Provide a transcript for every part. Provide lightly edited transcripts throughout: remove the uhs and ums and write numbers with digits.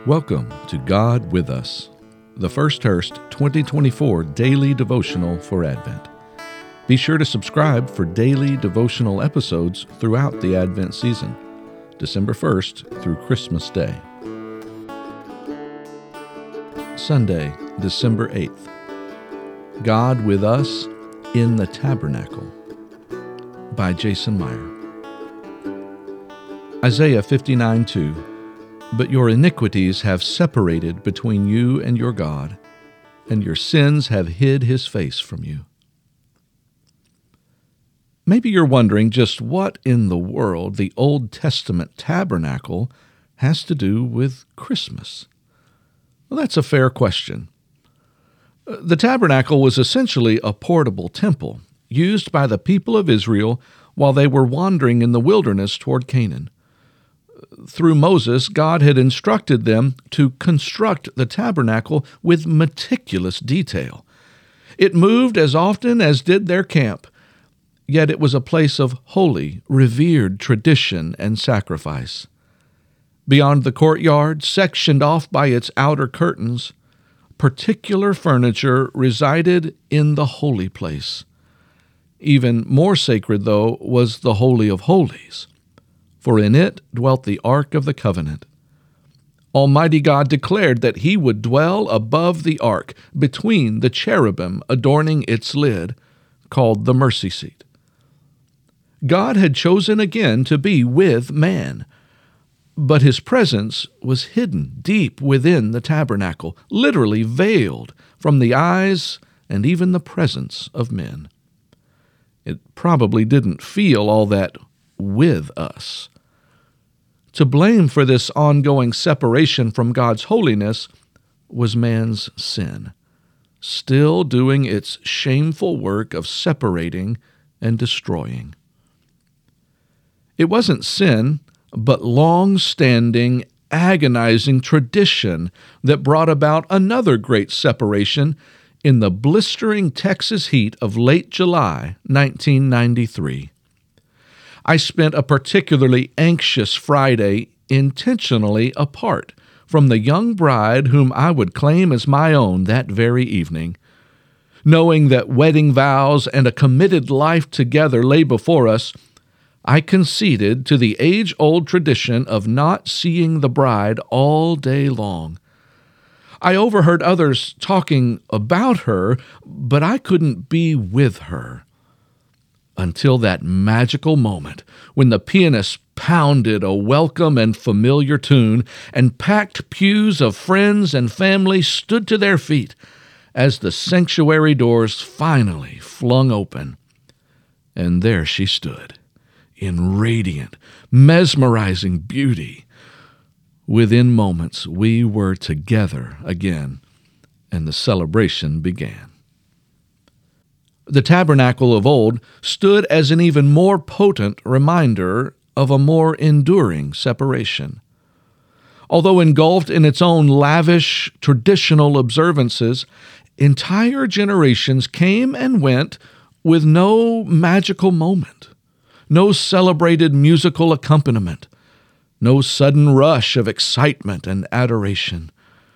Welcome to God With Us, the First Hurst 2024 Daily Devotional for Advent. Be sure to subscribe for daily devotional episodes throughout the Advent season, December 1st through Christmas Day. Sunday, December 8th. God With Us in the Tabernacle by Jason Meyer. Isaiah 59:2. But your iniquities have separated between you and your God, and your sins have hid his face from you. Maybe you're wondering just what in the world the Old Testament tabernacle has to do with Christmas. Well, that's a fair question. The tabernacle was essentially a portable temple used by the people of Israel while they were wandering in the wilderness toward Canaan. Through Moses, God had instructed them to construct the tabernacle with meticulous detail. It moved as often as did their camp, yet it was a place of holy, revered tradition and sacrifice. Beyond the courtyard, sectioned off by its outer curtains, particular furniture resided in the holy place. Even more sacred, though, was the Holy of Holies, for in it dwelt the Ark of the Covenant. Almighty God declared that he would dwell above the ark, between the cherubim adorning its lid, called the mercy seat. God had chosen again to be with man, but his presence was hidden deep within the tabernacle, literally veiled from the eyes and even the presence of men. It probably didn't feel all that with us. To blame for this ongoing separation from God's holiness was man's sin, still doing its shameful work of separating and destroying. It wasn't sin, but long-standing, agonizing tradition that brought about another great separation in the blistering Texas heat of late July 1993. I spent a particularly anxious Friday intentionally apart from the young bride whom I would claim as my own that very evening. Knowing that wedding vows and a committed life together lay before us, I conceded to the age-old tradition of not seeing the bride all day long. I overheard others talking about her, but I couldn't be with her. Until that magical moment when the pianist pounded a welcome and familiar tune, and packed pews of friends and family stood to their feet as the sanctuary doors finally flung open. And there she stood, in radiant, mesmerizing beauty. Within moments, we were together again, and the celebration began. The tabernacle of old stood as an even more potent reminder of a more enduring separation. Although engulfed in its own lavish, traditional observances, entire generations came and went with no magical moment, no celebrated musical accompaniment, no sudden rush of excitement and adoration.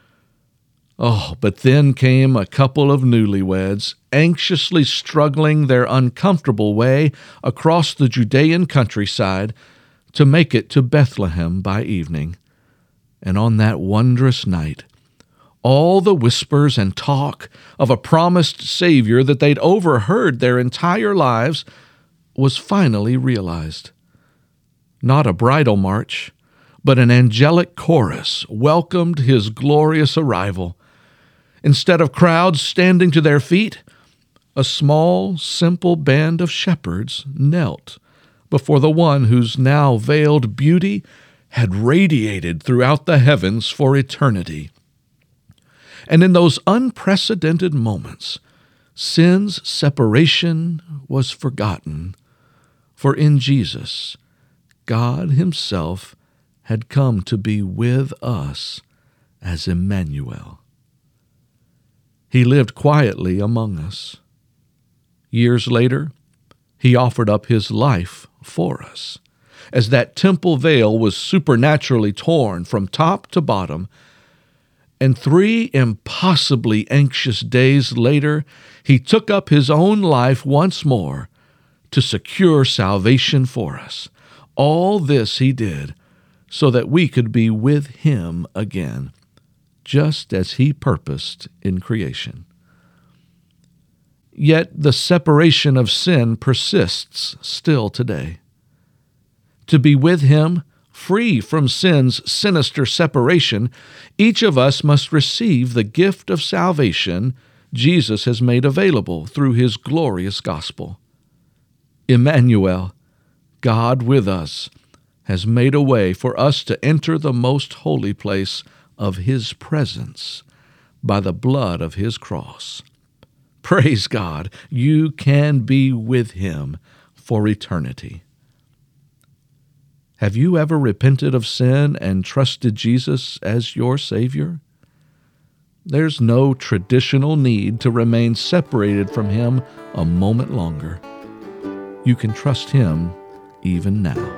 Oh, but then came a couple of newlyweds, anxiously struggling their uncomfortable way across the Judean countryside to make it to Bethlehem by evening. And on that wondrous night, all the whispers and talk of a promised Savior that they'd overheard their entire lives was finally realized. Not a bridal march, but an angelic chorus welcomed his glorious arrival. Instead of crowds standing to their feet, a small, simple band of shepherds knelt before the one whose now veiled beauty had radiated throughout the heavens for eternity. And in those unprecedented moments, sin's separation was forgotten, for in Jesus, God himself had come to be with us as Emmanuel. He lived quietly among us. Years later, he offered up his life for us, as that temple veil was supernaturally torn from top to bottom, And 3 impossibly anxious days later, he took up his own life once more to secure salvation for us. All this he did so that we could be with him again, just as he purposed in creation. Yet the separation of sin persists still today. To be with him, free from sin's sinister separation, each of us must receive the gift of salvation Jesus has made available through his glorious gospel. Emmanuel, God with us, has made a way for us to enter the most holy place of his presence by the blood of his cross. Praise God, you can be with him for eternity. Have you ever repented of sin and trusted Jesus as your Savior? There's no traditional need to remain separated from him a moment longer. You can trust him even now.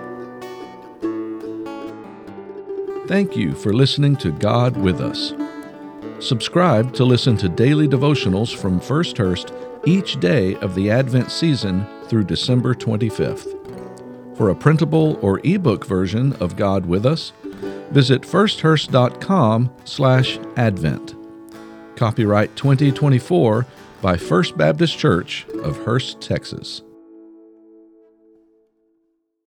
Thank you for listening to God with Us. Subscribe to listen to daily devotionals from First Hurst each day of the Advent season through December 25th. For a printable or ebook version of God with Us, visit firsthurst.com/Advent. Copyright 2024 by First Baptist Church of Hurst, Texas.